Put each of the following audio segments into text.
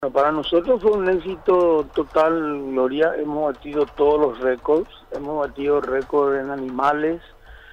Bueno, para nosotros fue un éxito total, Gloria. Hemos batido todos los récords. Hemos batido récord en animales,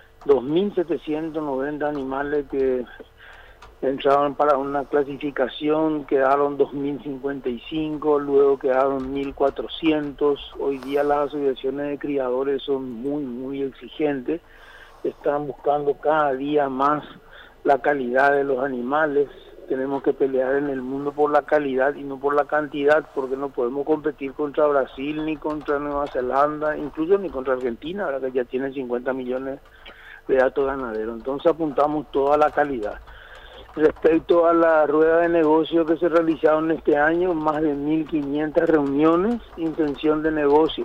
2.790 animales que entraban para una clasificación, quedaron 2.055, luego quedaron 1.400. Hoy día las asociaciones de criadores son muy exigentes. Están buscando cada día más la calidad de los animales. Tenemos que pelear en el mundo por la calidad y no por la cantidad, porque no podemos competir contra Brasil, ni contra Nueva Zelanda, incluso ni contra Argentina, ahora que ya tiene 50 millones de datos ganaderos. Entonces apuntamos toda la calidad. Respecto a la rueda de negocio que se realizaron este año, más de 1.500 reuniones, intención de negocio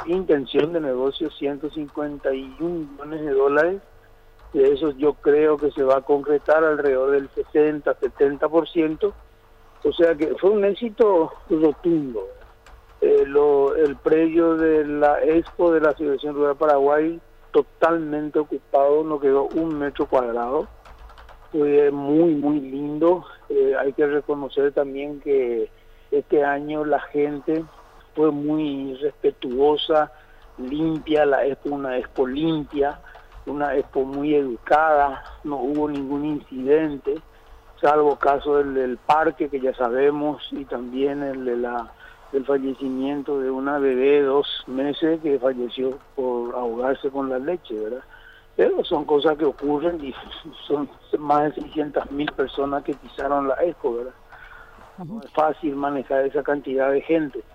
151 millones de dólares. De eso yo creo que se va a concretar alrededor del 60-70%, o sea que fue un éxito rotundo. El predio de la Expo de la Asociación Rural Paraguay totalmente ocupado, no quedó un metro cuadrado, fue muy lindo. Hay que reconocer también que este año la gente fue muy respetuosa, limpia, la Expo, una Expo limpia, una Expo muy educada, no hubo ningún incidente, salvo caso del parque que ya sabemos, y también del fallecimiento de una bebé de 2 meses que falleció por ahogarse con la leche, ¿verdad? Pero son cosas que ocurren y son más de 600.000 personas que pisaron la Expo, ¿verdad? No es fácil manejar esa cantidad de gente.